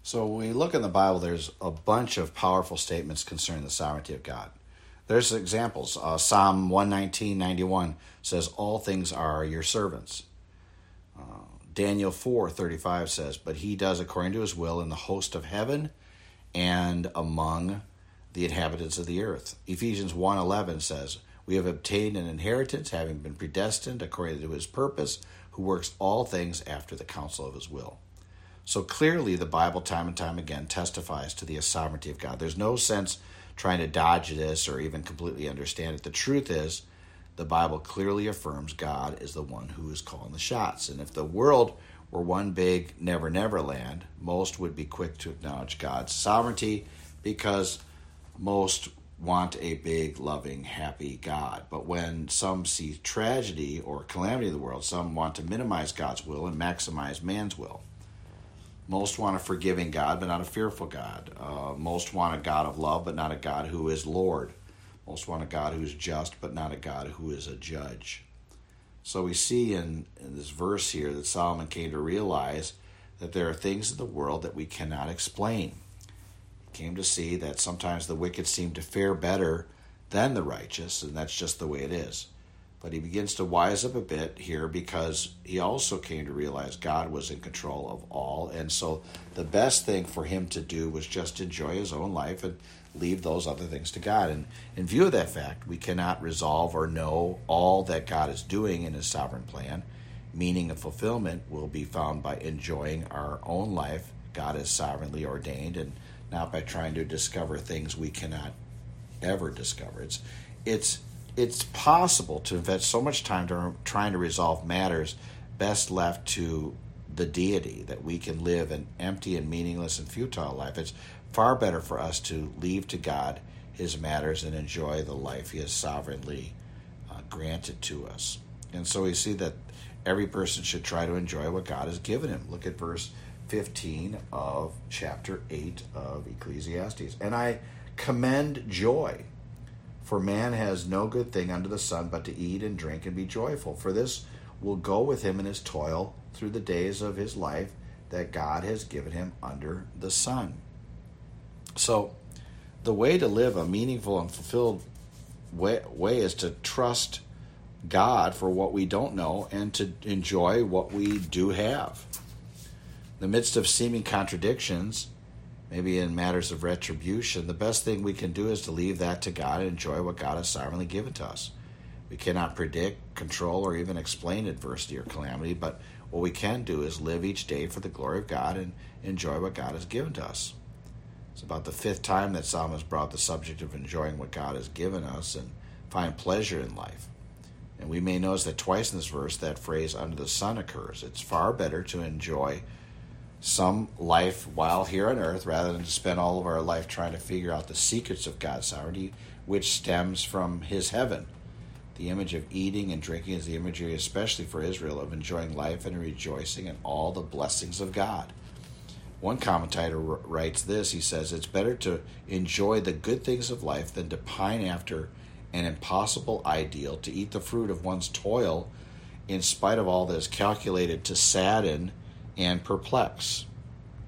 So when we look in the Bible, there's a bunch of powerful statements concerning the sovereignty of God. There's examples. Psalm 119:91 says, "All things are your servants." Daniel 4:35 says, "But he does according to his will in the host of heaven and among the inhabitants of the earth." Ephesians 1:11 says, "We have obtained an inheritance, having been predestined according to his purpose, who works all things after the counsel of his will." So clearly the Bible time and time again testifies to the sovereignty of God. There's no sense trying to dodge this or even completely understand it. The truth is, the Bible clearly affirms God is the one who is calling the shots. And if the world were one big never, never land, most would be quick to acknowledge God's sovereignty because most want a big, loving, happy God. But when some see tragedy or calamity in the world, some want to minimize God's will and maximize man's will. Most want a forgiving God, but not a fearful God. Most want a God of love, but not a God who is Lord. Most want a God who is just, but not a God who is a judge. So we see in this verse here that Solomon came to realize that there are things in the world that we cannot explain. He came to see that sometimes the wicked seem to fare better than the righteous, and that's just the way it is. But he begins to wise up a bit here because he also came to realize God was in control of all. And so the best thing for him to do was just enjoy his own life and leave those other things to God. And in view of that fact, we cannot resolve or know all that God is doing in his sovereign plan. Meaning and fulfillment will be found by enjoying our own life God has sovereignly ordained, and not by trying to discover things we cannot ever discover. It's possible to invest so much time to trying to resolve matters best left to the deity, that we can live an empty and meaningless and futile life. It's far better for us to leave to God his matters and enjoy the life he has sovereignly granted to us. And so we see that every person should try to enjoy what God has given him. Look at verse 15 of chapter 8 of Ecclesiastes. "And I commend joy, for man has no good thing under the sun but to eat and drink and be joyful. For this will go with him in his toil through the days of his life that God has given him under the sun." So the way to live a meaningful and fulfilled way is to trust God for what we don't know and to enjoy what we do have. In the midst of seeming contradictions, maybe in matters of retribution, the best thing we can do is to leave that to God and enjoy what God has sovereignly given to us. We cannot predict, control, or even explain adversity or calamity, but what we can do is live each day for the glory of God and enjoy what God has given to us. It's about the 5th time that Solomon has brought the subject of enjoying what God has given us and find pleasure in life. And we may notice that twice in this verse that phrase "under the sun" occurs. It's far better to enjoy some life while here on earth rather than to spend all of our life trying to figure out the secrets of God's sovereignty, which stems from his heaven. The image of eating and drinking is the imagery, especially for Israel, of enjoying life and rejoicing in all the blessings of God. One commentator writes this. He says, "It's better to enjoy the good things of life than to pine after an impossible ideal, to eat the fruit of one's toil in spite of all that is calculated to sadden and perplex."